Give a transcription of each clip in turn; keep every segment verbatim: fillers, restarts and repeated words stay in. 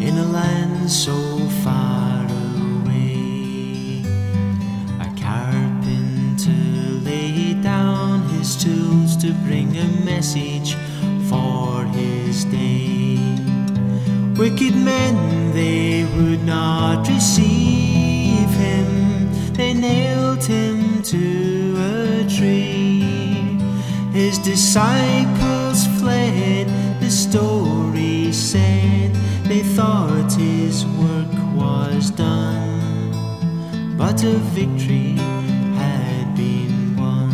in a land so far away. A carpenter laid down his tools to bring a message for his day. Wicked men, they would not receive him. They nailed him to a tree. His disciples fled, the story said. They thought his work was done, but a victory had been won.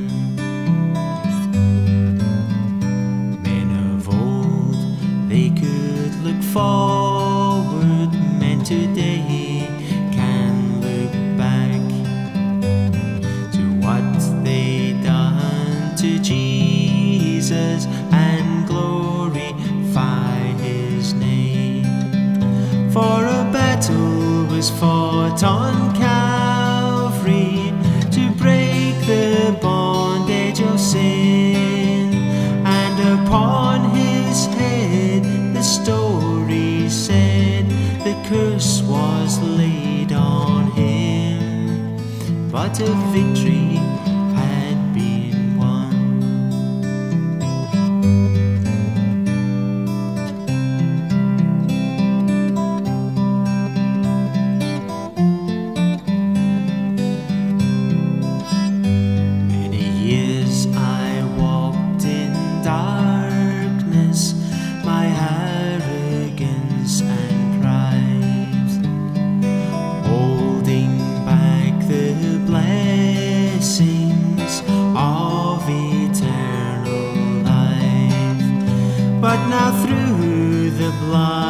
Men of old, they could look forward. Men today can look back to what they done to Jesus and glorify his name. For a battle was fought on Calvary to break the bondage of sin, and upon his head the story said the curse was laid on him, but a victory had been won. Many years I walked in darkness, my arrogance and pride, holding back the blessings of eternal life. But now through the blood